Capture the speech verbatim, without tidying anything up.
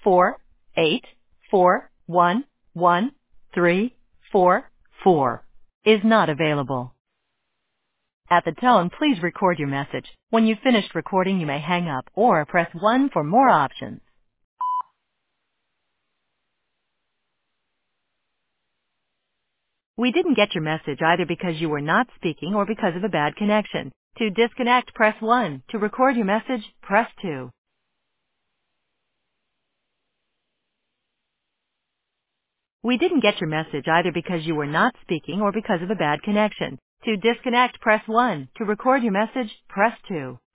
four eight four one one three four four is not available. At the tone, please record your message. When you've finished recording, you may hang up or press one for more options. We didn't get your message either because you were not speaking or because of a bad connection. To disconnect, press one. To record your message, press two. We didn't get your message either because you were not speaking or because of a bad connection. To disconnect, press one. To record your message, press two.